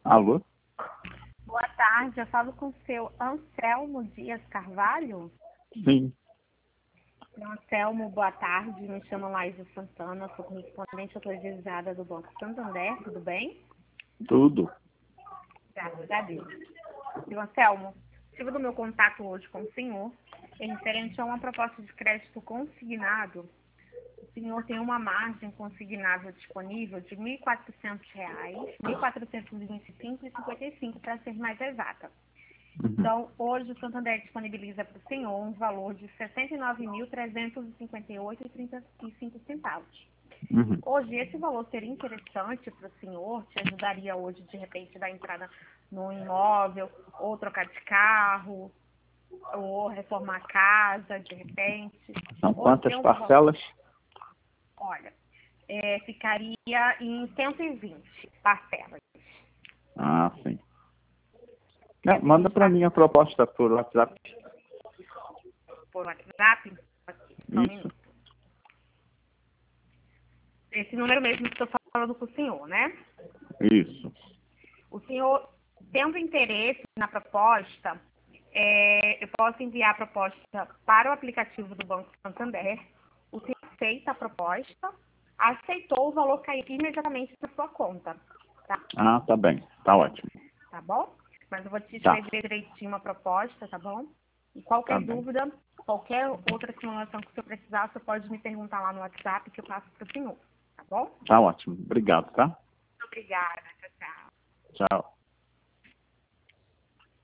Alô? Boa tarde, eu falo com o seu Anselmo Dias Carvalho. Sim. Seu Anselmo, boa tarde, me chamo Laísa Santana, sou correspondente autorizada do Banco Santander, tudo bem? Tudo. Graças a Deus. Seu Anselmo, o motivo do meu contato hoje com o senhor é referente a uma proposta de crédito consignado. O senhor tem uma margem consignável disponível de R$ 1.400, R$ 1.425,55 para ser mais exata. Então, hoje o Santander disponibiliza para o senhor um valor de R$ 69.358,35. Uhum. Hoje, esse valor seria interessante para o senhor? Te ajudaria hoje, de repente, dar entrada no imóvel, ou trocar de carro, ou reformar a casa, de repente? São Ou quantas ter um valor- parcelas? Olha, ficaria em 120 parcelas. Ah, sim. Manda para mim a proposta por WhatsApp. Por WhatsApp? Só um Isso. minuto. Esse número mesmo que estou falando com o senhor, né? Isso. O senhor, tendo interesse na proposta, eu posso enviar a proposta para o aplicativo do Banco Santander. O senhor aceita a proposta, aceitou, o valor cair imediatamente na sua conta, Ah, tá bem. Tá ótimo. tá bom? Mas eu vou te Tá. escrever direitinho uma proposta, tá bom? E Tá qualquer bem. dúvida, qualquer outra informação que o senhor precisar, você pode me perguntar lá no WhatsApp que eu passo para o senhor, tá bom? Tá ótimo. Obrigado, tá? Muito obrigada, tchau, tchau. Tchau.